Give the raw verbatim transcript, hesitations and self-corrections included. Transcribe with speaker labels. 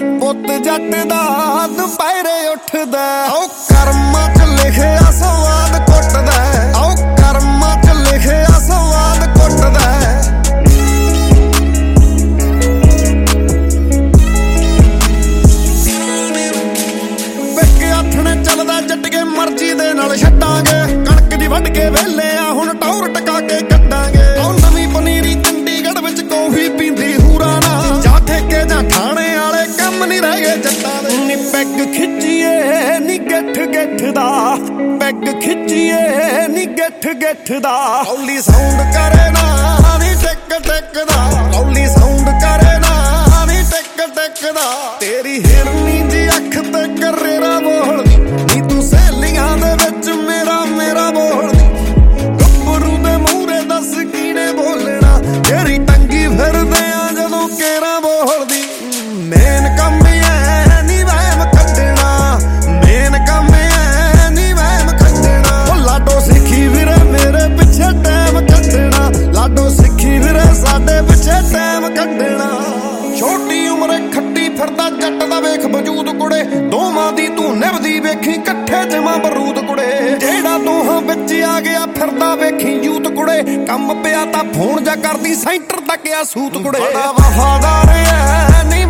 Speaker 1: ਪੁੱਤ ਜੱਟ ਦਾ ਦੁਪਹਿਰੇ ਉੱਠਦਾ ਓ ਕਰਮਾਂ ਚ ਲਿਖਿਆ ਸਵਾਦ ਕੁੱਟਦਾ ਓ ਕਰਮਾਂ ਚ ਲਿਖਿਆ ਸਵਾਦ ਕੁੱਟਦਾ ਵੇਖ ਆਥਣੇ ਚੱਲਦਾ ਜੱਟਗੇ ਮਰਜ਼ੀ ਦੇ ਨਾਲ ਛੱਡਾਂਗੇ ਕਣਕ ਦੀ ਵੱਢ ਕੇ ਵੇਲੇ ਆ ਹੁਣ ਟੌਰ ਟਕਾ ਕੇ ਕੱਢਾਂਗੇ ਓ ਨਵੀਂ ਪਨੀਰੀ ਚੰਡੀਗੜ੍ਹ ਵਿੱਚ ਕੌਫੀ ਪੀਂਦੀ ਹੂਰਾ ਨਾ ਜਾ ਠੇਕੇ ਜਾਂ ਥਾਣੇ ਵਾਲੇ ਕੰਮ ਨਹੀਂ ਰਹਿ ਗਏ ਜੱਟਾਂ ਦੇ ਨੀ ਪੈਗ ਖਿੱਚੀਏ ਨੀ ਗਿੱਠ ਗਿੱਠ ਦਾ ਪੈਗ ਖਿੱਚੀਏ ਨੀ ਗਿੱਠ ਗਿੱਠ ਦਾ ਲੌਲੀ ਸਾਊਂਡ ਕਰੇ ਨਾ ਨੀ ਟਿਕ ਟਿਕ ਦਾ ਲੌਲੀ ਸਾਊਂਡ ਕਰੇ ਨਾ ਨੀ ਟਿਕ ਟਿਕ ਦਾ ਤੇਰੀ ਹਿਰਨੀ ਜੀ ਅੱਖ ਤੇ ਕਰੇਰਾ ਬੋਲਦੀ ਨੀ ਤੂੰ ਸਹੇਲੀਆਂ ਦੇ ਵਿੱਚ ਮੇਰਾ ਮੇਰਾ ਬੋਲਦੀ ਗੱਭਰੂ ਦੇ ਮੂਹਰੇ ਦੱਸ ਕੀਨੇ ਬੋਲਣਾ ਤੇਰੀ ਟੰਗੀ ਫਿਰਦੇ ਆ ਜਦੋਂ ਕੇਰਾ ਬੋਲਦੀ ਮੇਨ ਕੰਮ ਐ ਨੀ ਵਹਿਮ ਕੱਢਣਾ ਮੇਨ ਕੰਮ ਐ ਨੀ ਵਹਿਮ ਕੱਢਣਾ ਓ ਲਾਡੋ ਸਿੱਖੀ ਵੀਰੇ ਮੇਰੇ ਪਿੱਛੇ ਟਾਈਮ ਕੱਢਣਾ ਲਾਡੋ ਸਿੱਖੀ ਵੀਰੇ ਸਾਡੇ ਪਿੱਛੇ ਟਾਈਮ ਕੱਢਣਾ ਛੋਟੀ ਉਮਰੇ ਖੱਟੀ ਫਿਰਦਾ ਜੱਟ ਦਾ ਵੇਖ ਵਜੂਦ ਕੁੜੇ ਦੋਵਾਂ ਦੀ ਤੂੰ ਨਿਭਦੀ ਵੇਖੀ ਇਕੱਠੇ ਜਮਾ ਬਰੂਦ ਕੁੜੇ ਜਿਹੜਾ ਦੋਹਾਂ ਵਿੱਚ ਆ ਗਿਆ ਫਿਰਦਾ ਵੇਖੀ ਯੂਤ ਕੁੜੇ ਕੰਮ ਪਿਆ ਤਾਂ ਫੋਨ ਜਾ ਕਰਦੀ ਸੈਂਟਰ ਤੱਕ ਆ ਸੂਤ ਕੁੜੇ ਬੜਾ ਵਫਾਦਾਰ ਐ